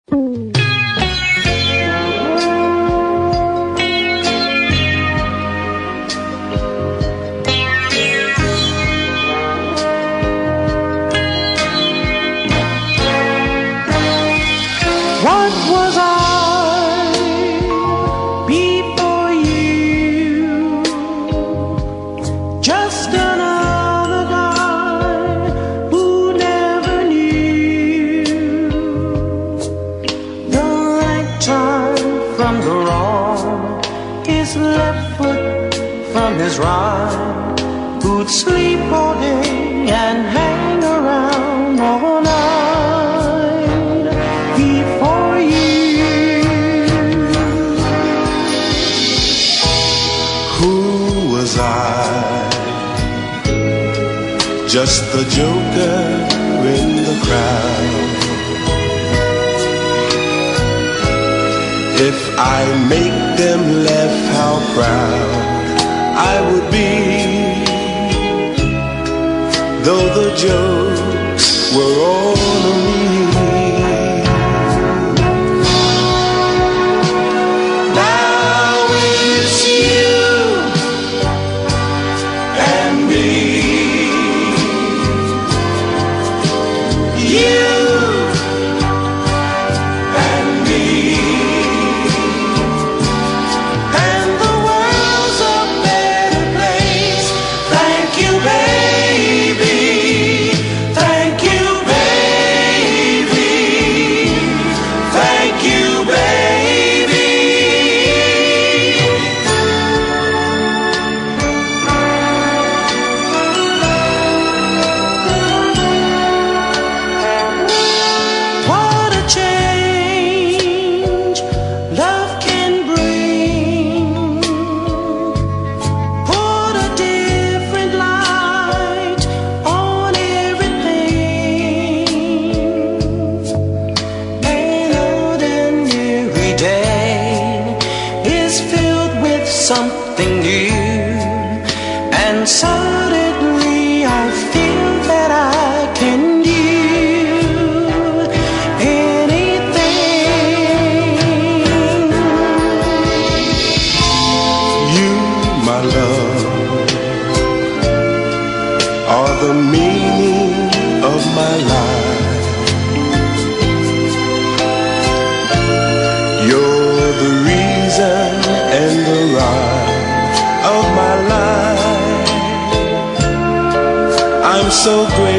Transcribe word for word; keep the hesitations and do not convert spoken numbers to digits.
What was I before you? Just another guy who never knew the right turn from the wrong, his left foot from his right, who'd sleep all day and hang around all night. Just the joker in the crowd. If I make them laugh, how proud I would be, though the jokes were all on me. Now it's you and me. You and me, and the world's a better place. Thank you, baby. Thank you, baby. Thank you, baby. What a change love can bring. Put a different light on everything. An ordinary day is filled with something new, and suddenly I feel that I can do My love, are the meaning of my life. You're the reason and the rhyme of my life. I'm so grateful